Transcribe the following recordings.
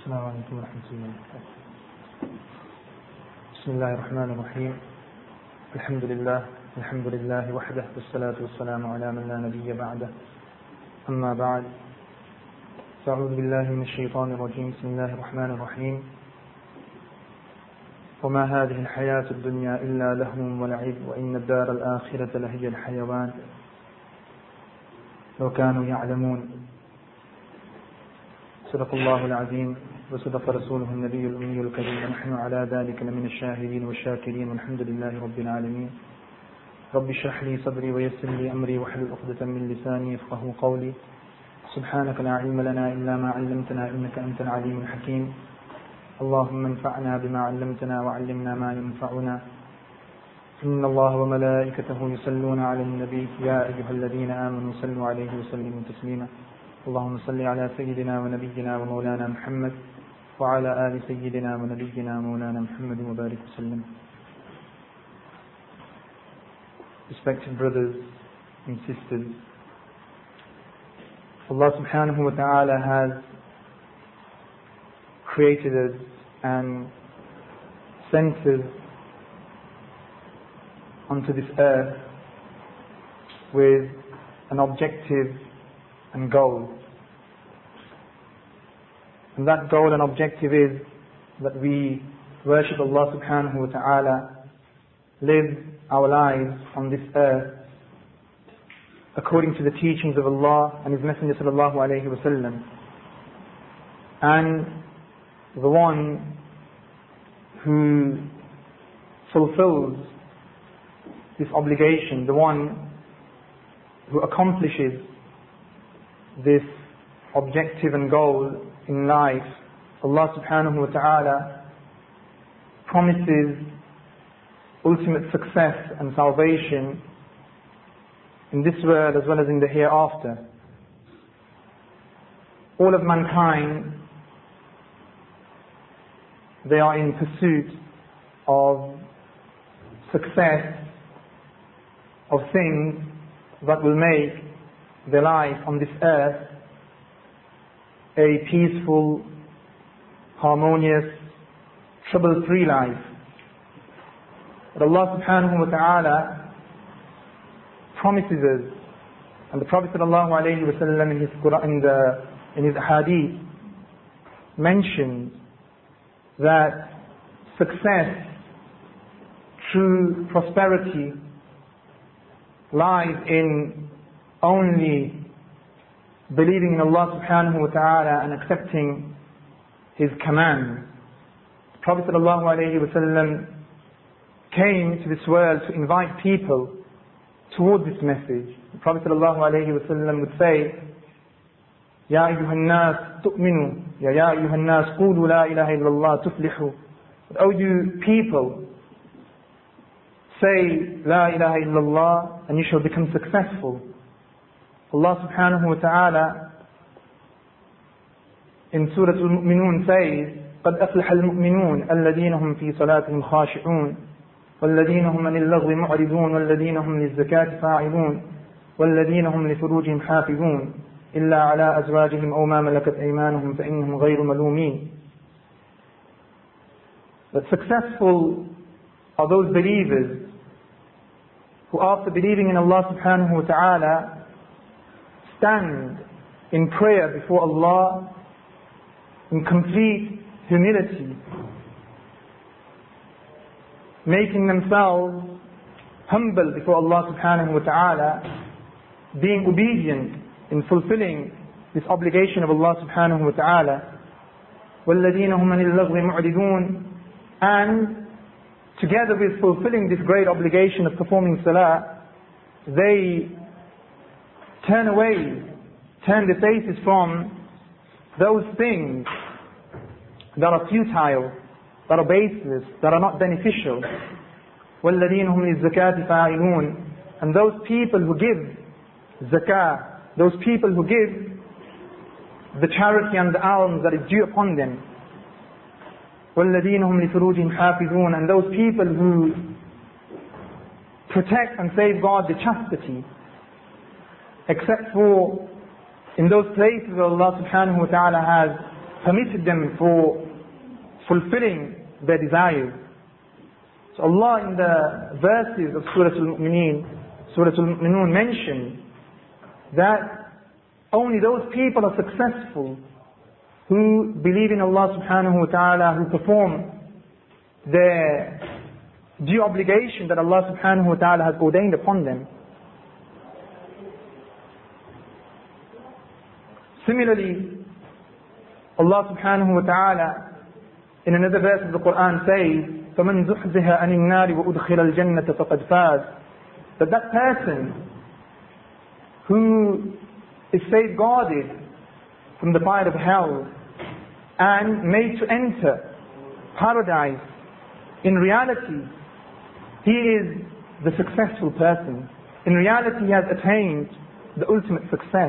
السلام عليكم ورحمة الله وبركاته. بسم الله الرحمن الرحيم. الحمد لله وحده، والصلاة والسلام على من لا نبي بعده. أما بعد، فأعوذ بالله من الشيطان الرجيم. بسم الله الرحمن الرحيم. وما هذه الحياة الدنيا إلا لهو ولعب وإن الدار الآخرة لهي الحيوان لو كانوا يعلمون. صدق الله العظيم وصدق رسوله النبي الأمي الكريم، ونحن على ذلك لمن الشاهدين والشاكرين، والحمد لله رب العالمين. رب اشرح لي صدري ويسر لي أمري واحلل عقدة من لساني يفقهوا قولي. سبحانك لا علم لنا إلا ما علمتنا إنك أنت العليم الحكيم. اللهم انفعنا بما علمتنا وعلمنا ما ينفعنا. إن الله وملائكته يصلون على النبي يا أيها الذين آمنوا صلوا عليه وسلموا تسليما. اللهم صل على سيدنا ونبينا ومولانا محمد وعلى آل سيدنا ونبينا ومولانا محمد وبارك وسلم. Respected brothers and sisters, Allah subhanahu wa ta'ala has created us and sent us onto this earth with an objective and goal. And that goal and objective is that we worship Allah subhanahu wa ta'ala, live our lives on this earth according to the teachings of Allah and His Messenger sallallahu alayhi wa sallam. And the one who fulfills this obligation, the one who accomplishes this objective and goal in life, Allah subhanahu wa ta'ala promises ultimate success and salvation in this world as well as in the hereafter. All of mankind, they are in pursuit of success, of things that will make their life on this earth a peaceful, harmonious, trouble-free life. But Allah subhanahu wa ta'ala promises us, and the Prophet sallallahu alayhi wa sallam in his Quran, in his hadith, mentions that success, true prosperity, lies in only believing in Allah subhanahu wa ta'ala and accepting His commands. The Prophet sallallahu alayhi wa sallam came to this world to invite people toward this message. The Prophet sallallahu alayhi wa sallam would say, Ya ayyuhan nas tu'minu, Ya ayyuhan nas qulu la ilaha illallah tuflihu. O you people, say La ilaha illallah and you shall become successful. Allah subhanahu wa ta'ala in Surah Al-Mu'minun says, قَدْ أَفْلَحَ الْمُؤْمِنُونَ الَّذِينَ هُمْ فِي صَلَاتِهِمْ خَاشِعُونَ وَالَّذِينَ هُمْ عَنِ اللَّغْوِ مُعْرِضُونَ وَالَّذِينَ هُمْ لِلزَّكَاةِ فَاعِلُونَ وَالَّذِينَ هُمْ لِفُرُوجِهِمْ حَافِظُونَ إِلَّا عَلَىٰ أَزْوَاجِهِمْ أَوْ مَا مَلَكَتْ أَيْمَانُهُمْ فَإِنَّهُمْ غَيْرُ مَلُومِينَ. That successful are those believers who, after believing in Allah subhanahu wa ta'ala, stand in prayer before Allah in complete humility, making themselves humble before Allah subhanahu wa ta'ala, being obedient in fulfilling this obligation of Allah subhanahu wa ta'ala. وَالَّذِينَ هُمْ عَنِ اللَّغْوِ مُعْرِضُونَ. And together with fulfilling this great obligation of performing salah, they turn their faces from those things that are futile, that are baseless, that are not beneficial. وَالَّذِينَ هُمْ لِلزَّكَاةِ فَاعِلُونَ. And those people who give zakah, those people who give the charity and the alms that is due upon them. وَالَّذِينَ هُمْ لِفُرُوجِهِمْ حَافِظُونَ. And those people who protect and safeguard the chastity, except for in those places where Allah subhanahu wa ta'ala has permitted them for fulfilling their desires. So Allah in the verses of Surah Al-Mu'minun mentioned that only those people are successful who believe in Allah subhanahu wa ta'ala, who perform their due obligation that Allah subhanahu wa ta'ala has ordained upon them. Similarly, Allah subhanahu wa ta'ala in another verse of the Quran says, فَمَنْ زُحْزِهَا عَنِ النَّارِ وَأُدْخِلَ الْجَنَّةَ فَقَدْ فَازَ. That person who is safeguarded from the fire of hell and made to enter paradise, in reality, he is the successful person. In reality, he has attained the ultimate success.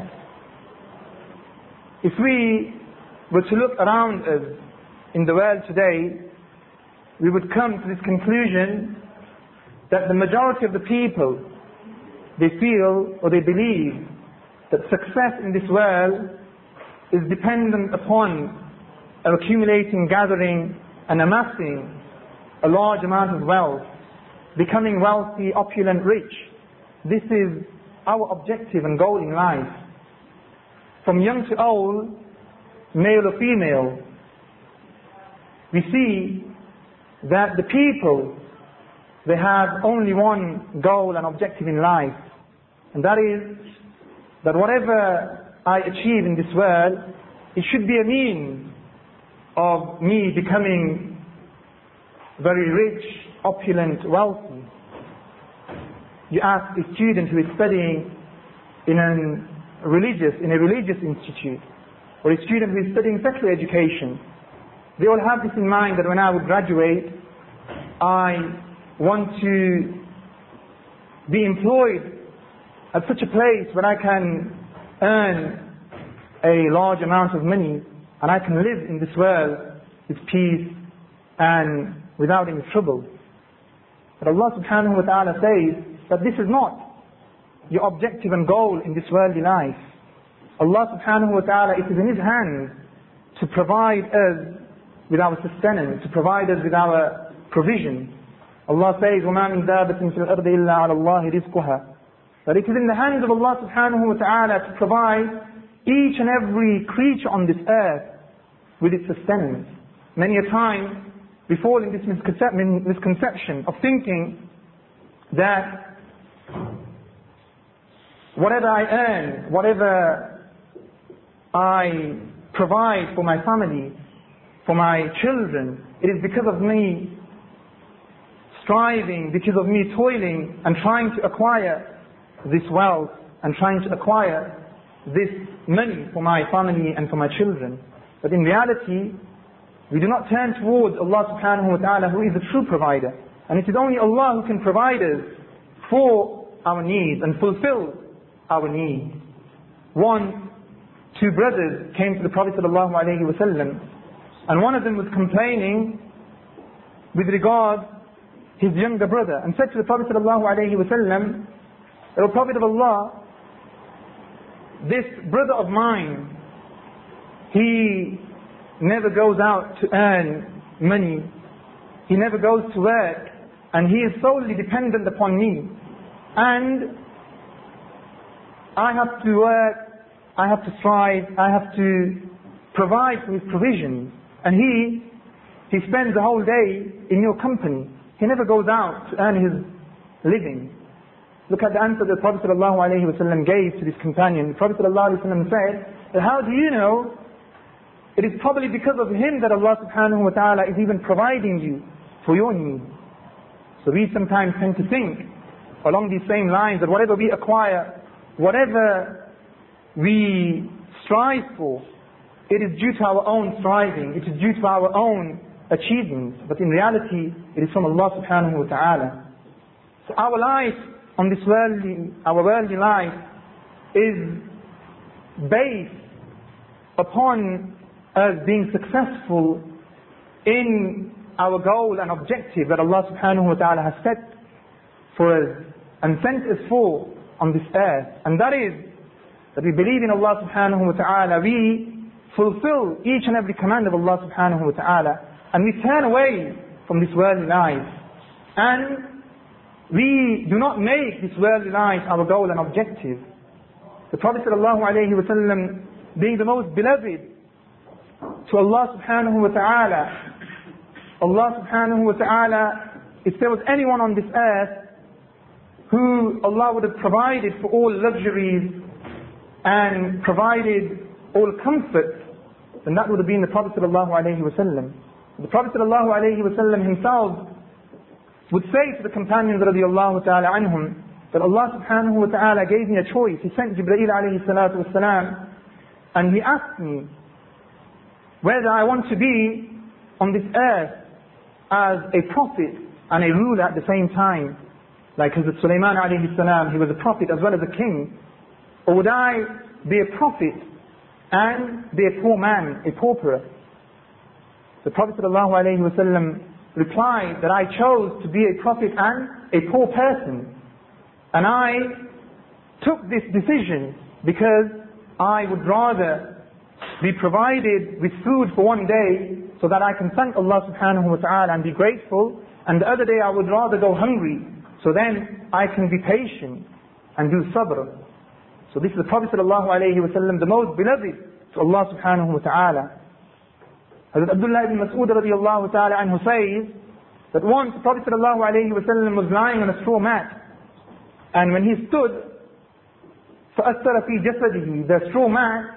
If we were to look around us in the world today, we would come to this conclusion that the majority of the people, they feel or they believe that success in this world is dependent upon accumulating, gathering and amassing a large amount of wealth, becoming wealthy, opulent, rich. This is our objective and goal in life. From young to old, male or female, we see that the people, they have only one goal and objective in life, and that is that whatever I achieve in this world, it should be a means of me becoming very rich, opulent, wealthy. You ask a student who is studying in a religious institute, or a student who is studying secular education, they all have this in mind that when I would graduate, I want to be employed at such a place where I can earn a large amount of money and I can live in this world with peace and without any trouble. But Allah subhanahu wa ta'ala says that this is not your objective and goal in this worldly life. Allah subhanahu wa ta'ala, it is in His hands to provide us with our sustenance, to provide us with our provision. Allah says, وَمَا مِن دَابَةٍ فِي الْأَرْضِ إِلَّا عَلَى اللَّهِ رِزْقُهَا. That it is in the hands of Allah subhanahu wa ta'ala to provide each and every creature on this earth with its sustenance. Many a time we fall in this misconception of thinking that whatever I earn, whatever I provide for my family, for my children, it is because of me striving, because of me toiling and trying to acquire this wealth and trying to acquire this money for my family and for my children. But in reality, we do not turn towards Allah subhanahu wa ta'ala, who is the true provider. And it is only Allah who can provide us for our needs and fulfill our needs. Two brothers came to the Prophet sallallahu alaihi wasallam, and one of them was complaining with regard his younger brother, and said to the Prophet sallallahu alaihi wasallam, "O Prophet of Allah, this brother of mine, he never goes out to earn money, he never goes to work, and he is solely dependent upon me. And I have to work, I have to strive, I have to provide for his provisions. And he spends the whole day in your company. He never goes out to earn his living." Look at the answer that the Prophet ﷺ gave to this companion. The Prophet ﷺ said, "How do you know? It is probably because of him that Allah subhanahu wa ta'ala is even providing you for your needs." So we sometimes tend to think along these same lines that whatever we acquire, whatever we strive for, it is due to our own striving, it is due to our own achievements. But in reality, it is from Allah subhanahu wa ta'ala. So our life on this our worldly life is based upon us being successful in our goal and objective that Allah subhanahu wa ta'ala has set for us and sent us for on this earth. And that is that we believe in Allah subhanahu wa ta'ala, we fulfill each and every command of Allah subhanahu wa ta'ala, and we turn away from this worldly life, and we do not make this worldly life our goal and objective. The Prophet sallallahu alayhi wa sallam, being the most beloved to Allah subhanahu wa ta'ala, Allah subhanahu wa ta'ala, if there was anyone on this earth who Allah would have provided for all luxuries and provided all comfort, then that would have been the Prophet sallallahu alayhi wa sallam. The Prophet sallallahu alayhi wa sallam himself would say to the companions radiallahu ta'ala anhum that Allah subhanahu wa ta'ala gave me a choice. He sent Jibreel alayhi salatu wasalam, and he asked me whether I want to be on this earth as a prophet and a ruler at the same time. Like Hazrat Sulaiman alayhi salam, he was a prophet as well as a king. Or would I be a prophet and be a poor man, a pauper? The Prophet sallallahu alayhi wa sallam replied that I chose to be a prophet and a poor person. And I took this decision because I would rather be provided with food for one day so that I can thank Allah subhanahu wa ta'ala and be grateful, and the other day I would rather go hungry so then I can be patient and do sabr. So this is the Prophet sallallahu alayhi wa sallam, the most beloved to Allah subhanahu wa ta'ala. Hazrat Abdullah ibn Mas'ud radiallahu ta'ala anhu says that once the Prophet sallallahu alayhi wa sallam was lying on a straw mat, and when he stood, فَأَثَّرَ فِي جَسَدِهِ, the straw mat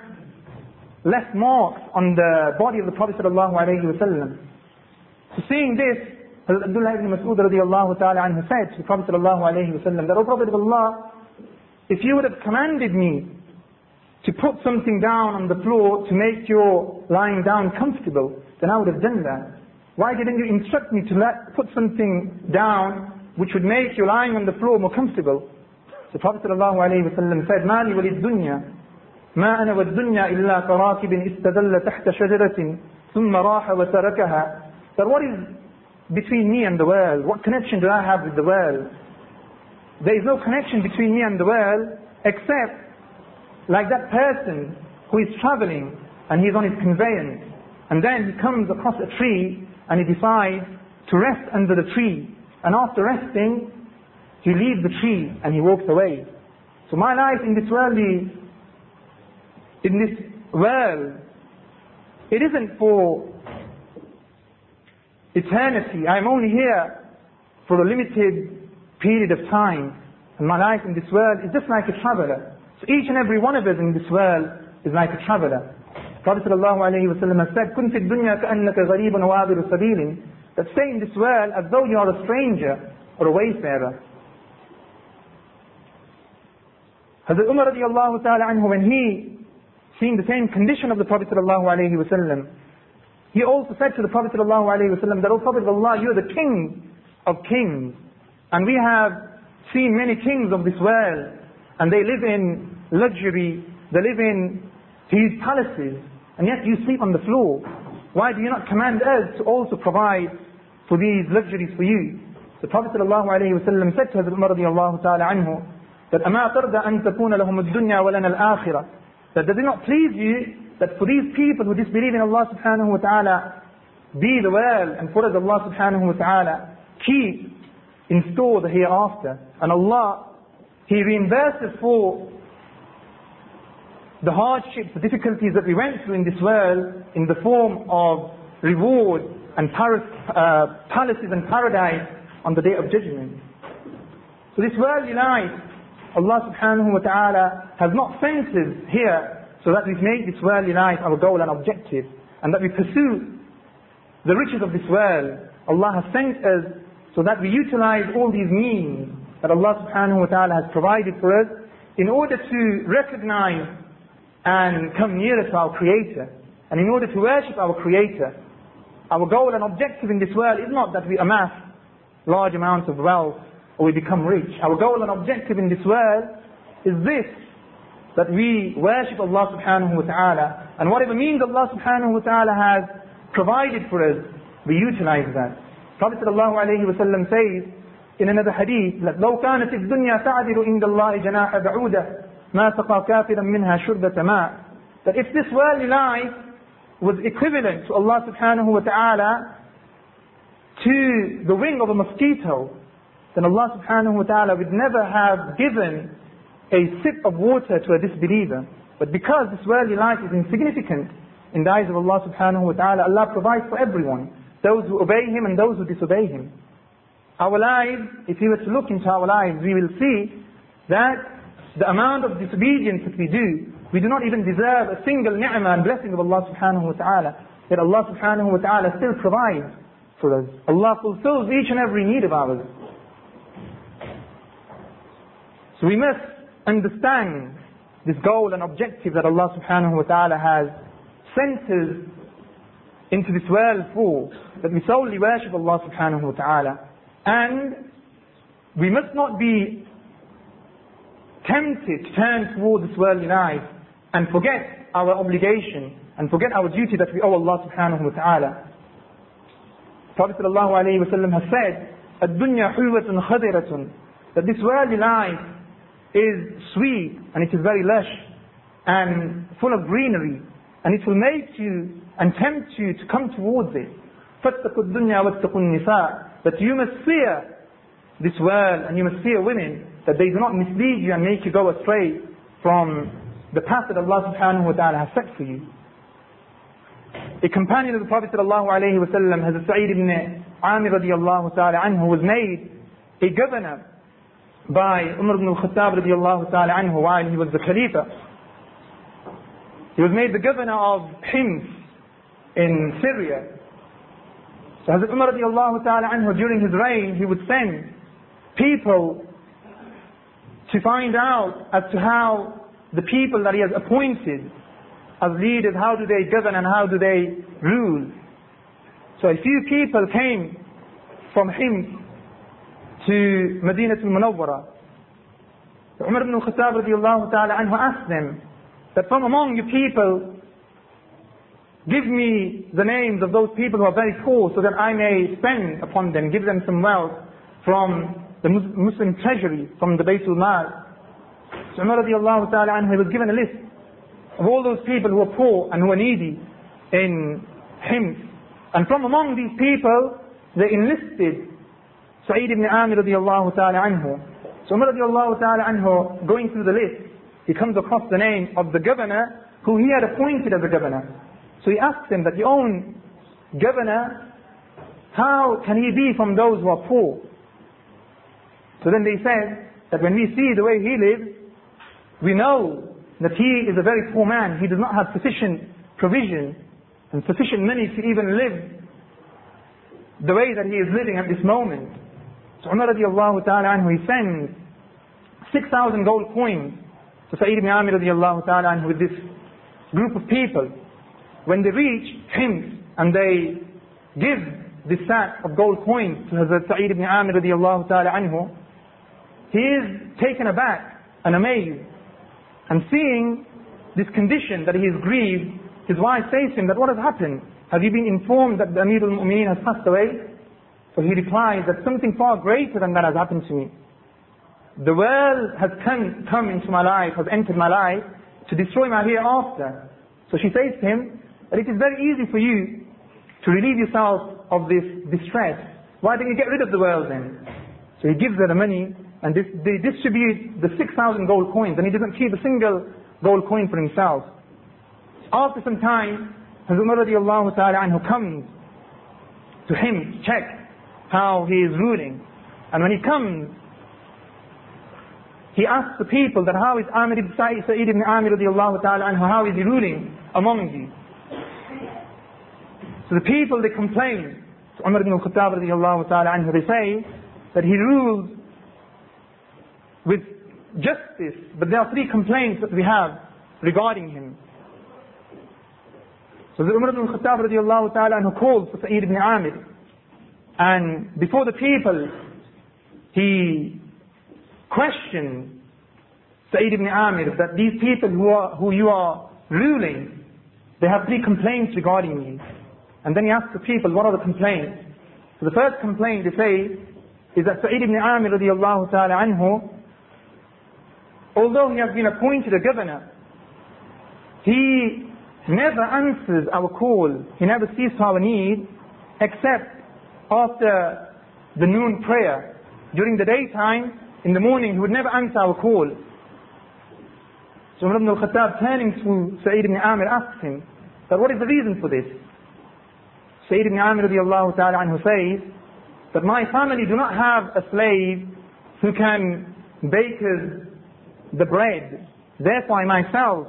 left marks on the body of the Prophet sallallahu alayhi wa sallam. So seeing this, Hazrat Abdullah ibn Mas'ud radiallahu ta'ala anhu said to the Prophet sallallahu alayhi wa sallam that, O Prophet of Allah, if you would have commanded me to put something down on the floor to make your lying down comfortable, then I would have done that. Why didn't you instruct me to put something down which would make your lying on the floor more comfortable? The Prophet sallallahu alayhi wa sallam said, مَا لِي وَلِلدُّنْيَا مَا أَنَا وَالدُّنْيَا إِلَّا كَرَاكِبٍ إِسْتَدَلَّ تَحْتَ شَجَرَةٍ ثُمَّ رَاحَ وَتَرَكَهَا. That what is between me and the world? What connection do I have with the world? There is no connection between me and the world except like that person who is traveling and he's on his conveyance, and then he comes across a tree and he decides to rest under the tree, and after resting he leaves the tree and he walks away. So my life in this world, it isn't for eternity. I'm only here for a limited period of time, and my life in this world is just like a traveler. So each and every one of us in this world is like a traveler. Prophet sallallahu alayhi wa sallam has said, كُنْ فِي الدُّنْيَا كَأَنَّكَ غَرِيبٌ وَعَابِرُ سَبِيلٍ, that stay in this world as though you are a stranger or a wayfarer. Hazrat Umar radiallahu ta'ala anhu, when he seeing the same condition of the Prophet sallallahu alayhi wa sallam, he also said to the Prophet sallallahu alayhi wa sallam that, O Prophet of Allah, you are the king of kings, and we have seen many kings of this world, and they live in luxury, they live in huge palaces, and yet you sleep on the floor. Why do you not command us to also provide for these luxuries for you? The Prophet ﷺ said to Hazrat Umar radiallahu ta'ala anhu that أَمَا تَرْضَ أَن تَكُونَ لَهُمُ الدُّنْيَا وَلَنَا الْآخِرَةِ, that does it not please you that for these people who disbelieve in Allah subhanahu wa ta'ala be the world, and for us Allah subhanahu wa ta'ala keep in store the hereafter. And Allah, He reimburses for the hardships, the difficulties that we went through in this world in the form of reward and palaces and paradise on the Day of Judgment. So this worldly life, Allah subhanahu wa ta'ala has not sent us here so that we make this worldly life our goal and objective, and that we pursue the riches of this world. Allah has sent us so that we utilize all these means that Allah subhanahu wa ta'ala has provided for us in order to recognize and come nearer to our Creator, and in order to worship our Creator. Our goal and objective in this world is not that we amass large amounts of wealth or we become rich. Our goal and objective in this world is this, that we worship Allah subhanahu wa ta'ala, and whatever means Allah subhanahu wa ta'ala has provided for us, we utilize that. Prophet sallallahu alayhi wa sallam says in another hadith that لو كانت الدنيا تعدل عند الله جناح بعودة ما سقى كافرا منها شربة ماء, that if this worldly life was equivalent to Allah subhanahu wa ta'ala to the wing of a mosquito, then Allah subhanahu wa ta'ala would never have given a sip of water to a disbeliever. But because this worldly life is insignificant in the eyes of Allah subhanahu wa ta'ala, Allah provides for everyone, those who obey Him and those who disobey Him. Our lives, if we were to look into our lives, we will see that the amount of disobedience that we do not even deserve a single ni'mah and blessing of Allah subhanahu wa ta'ala. Yet Allah subhanahu wa ta'ala still provides for us. Allah fulfills each and every need of ours. So we must understand this goal and objective that Allah subhanahu wa ta'ala has sent us into this world for, that we solely worship Allah subhanahu wa ta'ala. And we must not be tempted to turn towards this worldly life and forget our obligation and forget our duty that we owe Allah subhanahu wa ta'ala. Prophet sallallahu alayhi wa sallam has said, الدنيا حلوة خضرة, that this worldly life is sweet and it is very lush and full of greenery, and it will make you and tempt you to come towards it. فاتقوا الدنيا واتقوا النساء, that you must fear this world and you must fear women, that they do not mislead you and make you go astray from the path that Allah subhanahu wa ta'ala has set for you. A companion of the Prophet sallallahu alayhi wa sallam, Hazrat Sa'id ibn Amir radiyallahu ta'ala anhu, was made a governor by Umar ibn al-Khattab radiyallahu ta'ala anhu while he was the Khalifa. He was made the governor of Hims in Syria. So Hazrat Umar radiyallahu ta'ala anhu, during his reign, he would send people to find out as to how the people that he has appointed as leaders, how do they govern and how do they rule. So a few people came from Hims to Madinah al-Munawwara. Umar ibn al-Khattab radiyallahu ta'ala anhu asked them that from among you people, give me the names of those people who are very poor so that I may spend upon them, give them some wealth from the Muslim treasury, from the Baytul Mal. So Umar radiallahu ta'ala anhu, he was given a list of all those people who are poor and who are needy in Hims. And from among these people, they enlisted Sa'id ibn Amir radiallahu ta'ala anhu. So Umar radiallahu ta'ala anhu, going through the list, he comes across the name of the governor who he had appointed as a governor. So he asked him that your own governor, how can he be from those who are poor? So then they said that when we see the way he lives, we know that he is a very poor man. He does not have sufficient provision and sufficient money to even live the way that he is living at this moment. So Umar radiallahu ta'ala anhu, he sends 6,000 gold coins to Sa'id ibn Amir radiallahu ta'ala anhu with this group of people. When they reach Hims and they give this sack of gold coins to Hazrat Sa'id ibn Amir radiallahu ta'ala anhu, he is taken aback and amazed. And seeing this condition that he is grieved, his wife says to him that, what has happened? Have you been informed that the Amir al-Mu'mineen has passed away? So he replies that something far greater than that has happened to me. The world has come into my life, has entered my life to destroy my hereafter. So she says to him that it is very easy for you to relieve yourself of this distress. Why don't you get rid of the world then? So he gives her the money, and they distribute the 6,000 gold coins, and he doesn't keep a single gold coin for himself. After some time, Hazrat Umar radiallahu ta'ala anhu comes to him to check how he is ruling. And when he comes, he asks the people that how is Sa'id ibn Amir radiallahu ta'ala anhu, how is he ruling among you? So the people, they complain to Umar ibn al-Khattab radiallahu ta'ala anhu. They say that he rules with justice, but there are three complaints that we have regarding him. So the Umar ibn al-Khattab radiallahu ta'ala anhu calls for Sa'id ibn Amir, and before the people he questions Sa'id ibn Amir that these people who you are ruling, they have three complaints regarding you. And then he asks the people, what are the complaints? So the first complaint they say is that Sa'id ibn Amir radiallahu ta'ala anhu, although he has been appointed a governor, he never answers our call. He never sees to our need except after the noon prayer. During the daytime, in the morning, He would never answer our call. So Umar ibn al-Khattab, turning to Sa'id ibn Amir, asked him that what is the reason for this? Sa'id ibn Amir radiallahu ta'ala anhu says that my family do not have a slave who can bake us the bread. Therefore I myself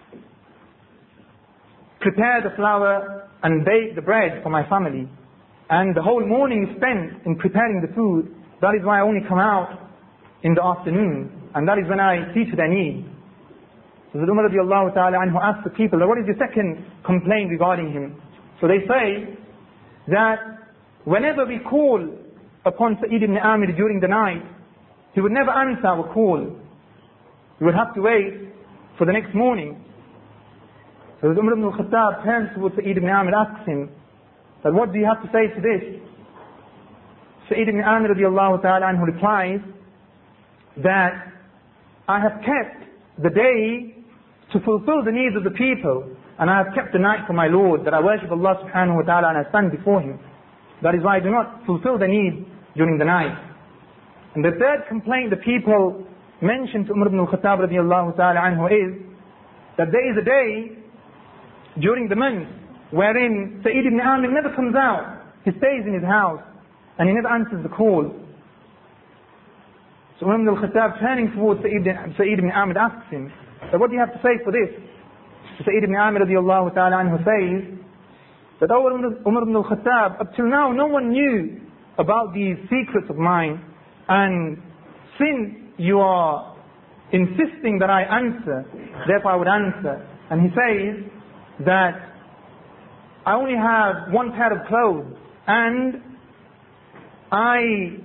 prepare the flour and bake the bread for my family. And the whole morning is spent in preparing the food. That is why I only come out in the afternoon. And that is when I see to their need. So the Umar radiallahu ta'ala anhu asked the people, what is the second complaint regarding him? So they say that whenever we call upon Sa'id ibn Amir during the night, he would never answer our call. We would have to wait for the next morning. So Umar ibn al-Khattab turns towards Sa'id ibn Amir, asks him, that what do you have to say to this? Sa'id ibn Amir radiallahu ta'ala anhu replies that I have kept the day to fulfill the needs of the people, and I have kept the night for my Lord, that I worship Allah subhanahu wa ta'ala and I stand before Him. That is why I do not fulfill the needs during the night. And the third complaint the people mentioned to Umar ibn al-Khattab radiallahu ta'ala anhu is that there is a day during the month wherein Sa'id ibn Amir never comes out. He stays in his house and he never answers the call. So Umar ibn al-Khattab, turning towards Sa'id ibn Amir, asks him, that what do you have to say for this? So Sa'id ibn Amir radiallahu ta'ala anhu says that Umar ibn al-Khattab, up till now no one knew about these secrets of mine, and since you are insisting that I answer, therefore I would answer. And he says that I only have one pair of clothes, and I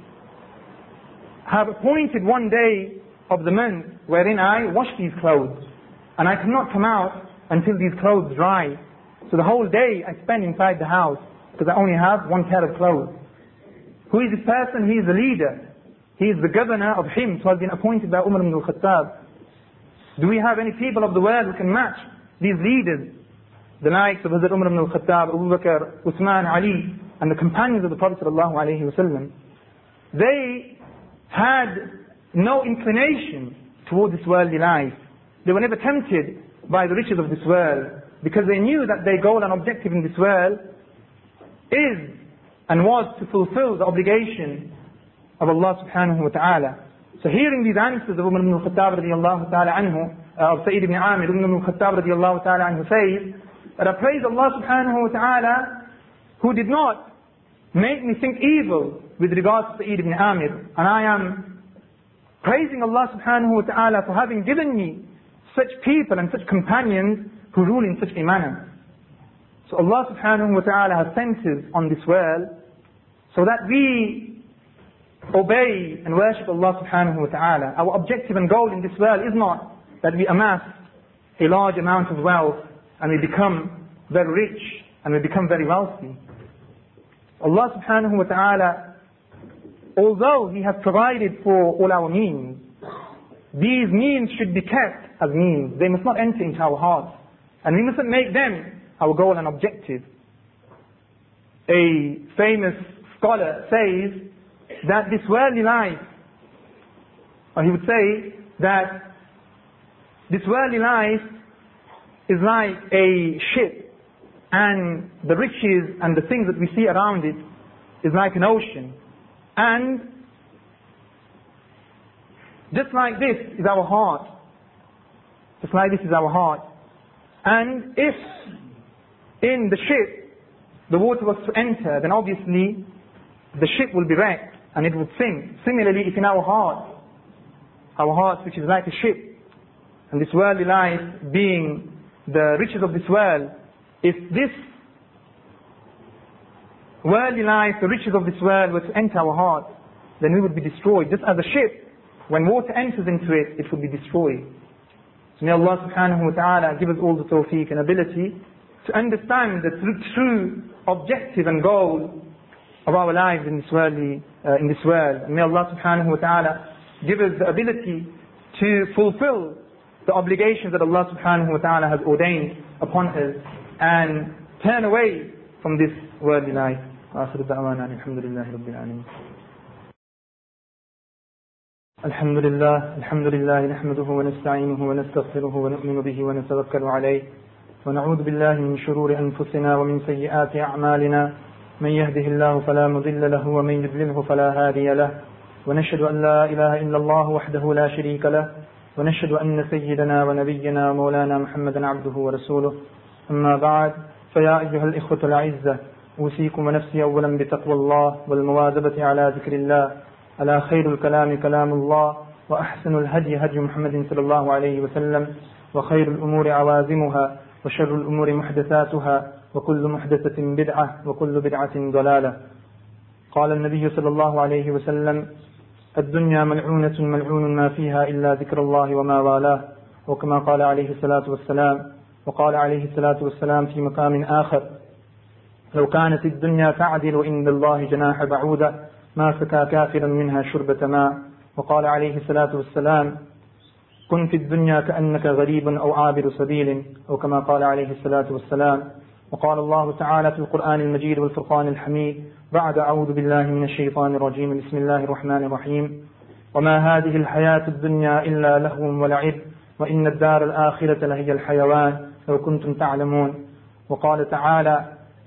have appointed one day of the month wherein I wash these clothes, and I cannot come out until these clothes dry. So the whole day I spend inside the house because I only have one pair of clothes. Who is this person? He is the leader. He is the governor of Hims, who has been appointed by Umar ibn al-Khattab. Do we have any people of the world who can match these leaders? The likes of Hazrat Umar ibn al-Khattab, Abu Bakr, Uthman, Ali, and the companions of the Prophet sallallahu alaihi wasallam. They had no inclination toward this worldly life. They were never tempted by the riches of this world, because they knew that their goal and objective in this world is and was to fulfill the obligation of Allah subhanahu wa ta'ala. So hearing these answers of Umar ibn al-Khattab radiallahu ta'ala anhu, of Sa'id ibn Amir, Umar ibn al-Khattab radiallahu ta'ala anhu says that I praise Allah subhanahu wa ta'ala who did not make me think evil with regards to Sa'id ibn Amir, and I am praising Allah subhanahu wa ta'ala for having given me such people and such companions who rule in such a manner. So Allah subhanahu wa ta'ala has sent us on this world so that we obey and worship Allah subhanahu wa ta'ala. Our objective and goal in this world is not that we amass a large amount of wealth and we become very rich and we become very wealthy. Allah subhanahu wa ta'ala, although He has provided for all our means, these means should be kept as means. They must not enter into our hearts. And we mustn't make them our goal and objective. A famous scholar says that this worldly life, or he would say that this worldly life is like a ship, and the riches and the things that we see around it is like an ocean. And just like this is our heart. Just like this is our heart. And if in the ship the water was to enter, then obviously the ship will be wrecked and it would sink. Similarly, if in our heart which is like a ship, and this worldly life being the riches of this world, if this worldly life, the riches of this world were to enter our heart, then we would be destroyed. Just as a ship, when water enters into it, it would be destroyed. So may Allah subhanahu wa ta'ala give us all the tawfiq and ability to understand the true objective and goal of our lives in this world. And may Allah subhanahu wa ta'ala give us the ability to fulfill the obligations that Allah subhanahu wa ta'ala has ordained. upon us and turn away from this worldly life. آخر دعوانا الحمد لله رب العالمين. الحمد لله نحمده ونستعينه ونستغفره ونؤمن به ونتوكل عليه ونعوذ بالله من شرور أنفسنا ومن سيئات أعمالنا، من يهده الله فلا مضل له ومن يضلله فلا هادي له، ونشهد أن لا إله إلا الله وحده لا شريك له، ونشهد أن سيدنا ونبينا ومولانا محمدا عبده ورسوله. أما بعد، فيا أيها الإخوة الأعزة، أوصيكم ونفسي أولا بتقوى الله والمواظبة على ذكر الله. ألا خير الكلام كلام الله، وأحسن الهدي هدي محمد صلى الله عليه وسلم، وخير الأمور عوازمها، وشر الأمور محدثاتها، وكل محدثة بدعة، وكل بدعة ضلالة. قال النبي صلى الله عليه وسلم: الدنيا ملعونة ملعون ما فيها إلا ذكر الله وما والاه، وكما قال عليه الصلاة والسلام. وقال عليه الصلاة والسلام في مقام آخر: لو كانت الدنيا تعدل عند الله جناح بعوضة ما سقى كافرا منها شربة ماء. وقال عليه الصلاة والسلام: كن في الدنيا كأنك غريب أو عابر سبيل، أو كما قال عليه الصلاة والسلام. وقال الله تعالى في القرآن المجيد والفرقان الحميد بعد أعوذ بالله من الشيطان الرجيم: بسم الله الرحمن الرحيم: وما هذه الحياة الدنيا إلا لهو ولعب، وإن الدار الآخرة لهي الحيوان لو كنتم تعلمون. وقال تعالى: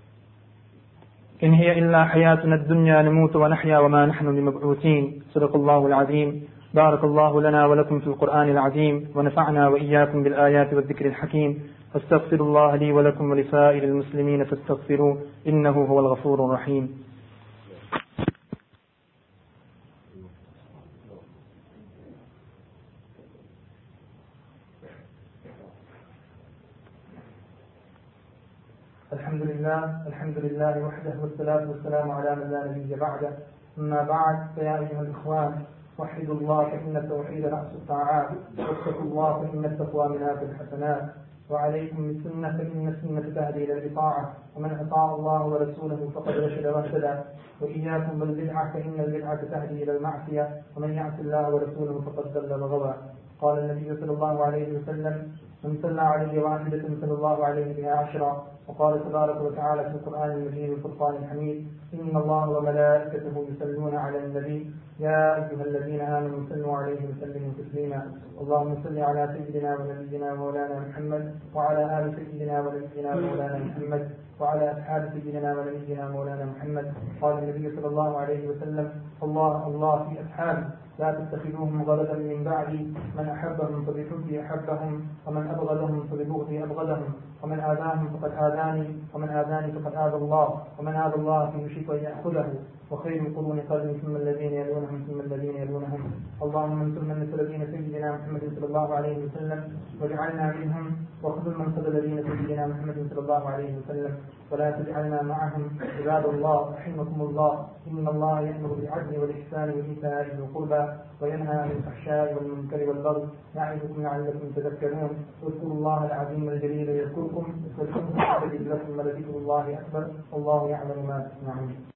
إن هي إلا حياتنا الدنيا نموت ونحيا وما نحن بمبعوثين. صدق الله العظيم. بارك الله لنا ولكم في القرآن العظيم، ونفعنا وإياكم بالآيات والذكر الحكيم. فاستغفر الله لي ولكم ولسائر المسلمين فاستغفروه إنه هو الغفور الرحيم. الحمد لله وحده، والصلاة والسلام على من لا نبي بعده. أما بعد، فيا أيها الإخوان، وحدوا الله فإن التوحيد رأس الطاعات، واتقوا الله فإن التقوى منها الحسنات، وعليكم بالسنة فإن السنة تهدي إلى الإطاعة، ومن أطاع الله ورسوله فقد رشد واهتدى. وإياكم بالبدعة فإن البدعة تهدي إلى المعصية، ومن يعص الله ورسوله فقد ضل وغوى. قال النبي صلى الله عليه وسلم: من صلى علي واحدة صلى الله عليه بها عشرا. وقال تبارك وتعالى في القرآن المجيد والفرقان الحميد: إن الله وملائكته يصلون على النبي يا أيها الذين آمنوا صلوا عليه وسلموا تسليما. اللهم صل على سيدنا ونبينا ومولانا محمد، وعلى آل سيدنا ونبينا ومولانا محمد، وعلى أصحاب سيدنا ونبينا ومولانا محمد. قال النبي صلى الله عليه وسلم: الله الله في أصحابي لا تتخذوهم غرضا من بعدي، من أحبهم فبحبي أحبهم، ومن أبغضهم فببغضي أبغضهم، ومن آذاهم فقد آذاني، ومن آذاني فقد آذى الله، ومن آذى الله فيوشك أن يأخذه. وخير القرون قرني ثم الذين يلونهم ثم الذين يلونهم. اللهم انصر من نصر دين سيدنا محمد صلى الله عليه وسلم واجعلنا منهم، واخذل من خذل دين سيدنا محمد صلى الله عليه وسلم ولا تجعلنا معهم. عباد الله رحمكم الله، إن الله يأمر بالعدل والإحسان وإيتاء ذي القربى وينهى عن الفحشاء والمنكر والبغي يعظكم لعلكم تذكرون. اذكروا الله العظيم الجليل يذكركم، واذكروه يستجب لكم، ولذكر الله أكبر، والله يعلم ما تصنعون.